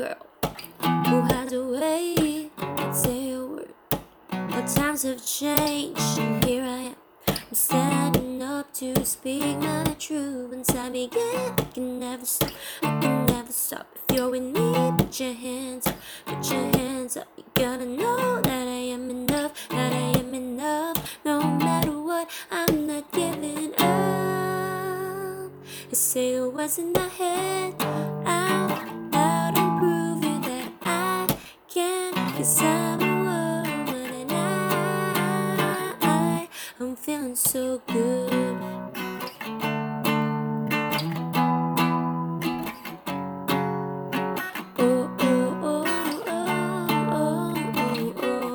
girl who had a way to say a word. But times have changed, and here I am. I'm standing up to speak my truth. Once I begin, I can never stop. I can never stop. If you're with me, put your hands up. Put your hands up. You gotta know that I am enough. That I am enough. No matter what, I'm not giving up. You say the words in my head out loud and prove you that I can. 'Cause I'm a woman and I'm feeling so good. Oh, oh, oh, oh, oh, oh,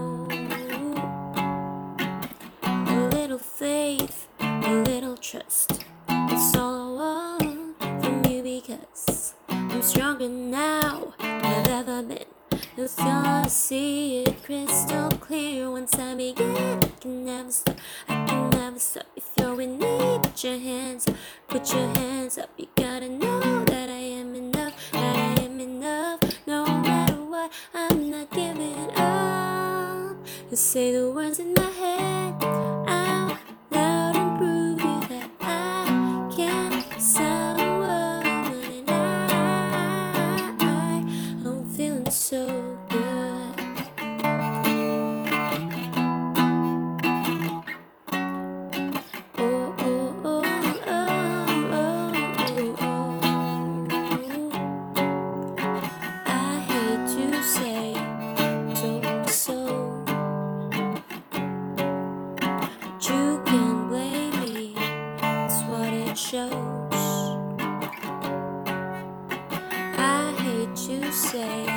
oh. A little faith, a little trust. It's all I want from you because I'm stronger now than I've ever been. You'll gonna see it crystal clear once I begin. I can never stop, I can never stop. If you're with me, put your hands up, put your hands up. You gotta know that I am enough, that I am enough. No matter what, I'm not giving up. You say the words in my head out loud and prove you that I can. 'Cause I'm a woman and I'm feeling so good. Oh, oh, oh, oh, oh, oh, oh. I hate to say so, but you can't blame me. It's what it shows. I hate to say